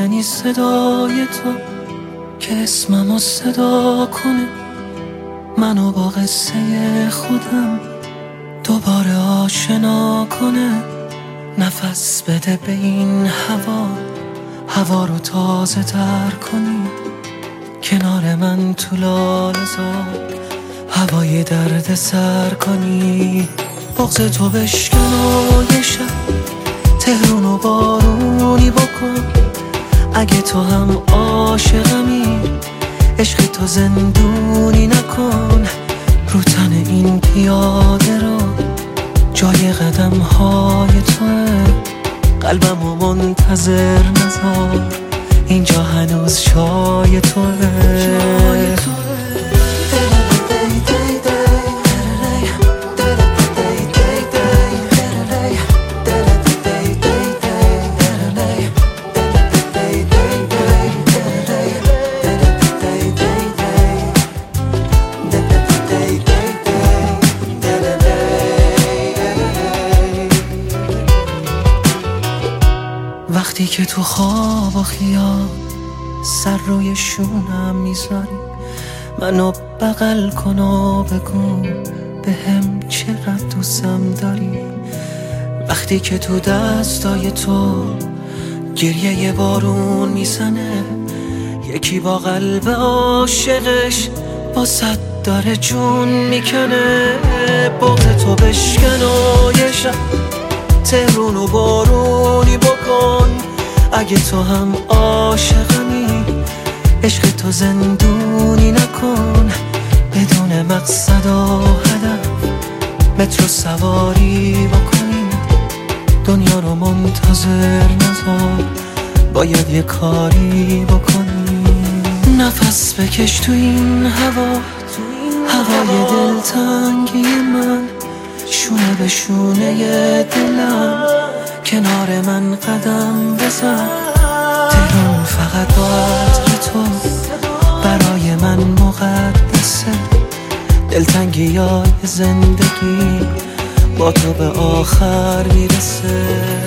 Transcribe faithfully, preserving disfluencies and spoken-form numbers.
یعنی صدای تو که اسممو صدا کنه، منو با قصه خودم دوباره آشنا کنه. نفس بده به این هوا، هوا رو تازه تر کنی، کنار من تو لاله‌زار هوای درد سر کنی. بغض تو بشکن و یه شب تهرون و بارونی بکن. اگه تو هم عاشقمی عشق تو زندونی نکن. رو تن این پیاده رو جای قدم های توه، قلبمو منتظر نذار، اینجا هنوز شای توه. وقتی که تو خواب و خیال سر روی شونم میذاری، منو بغل کن و بگو به هم چقدر دوستم داری. وقتی که تو دستای تو گریه یه بارون میزنه، یکی با قلب عاشقش با صد داره جون میکنه. بغض تو بشکن و یه شب تهرون و بارونی بکن. اگه تو هم عاشقمی عشق تو زندونی نکن. بدون مقصد و هدف مترو سواری بکنیم، دنیا رو منتظر نذار، باید یه کاری بکنیم. نفس بکش تو این هوا، هوای دلتنگی من، شونه به شونه دلم، کنار من قدم بزن. تهرون فقط با عطر تو برای من مقدسه. دلتنگی های زندگی با تو به آخر میرسه.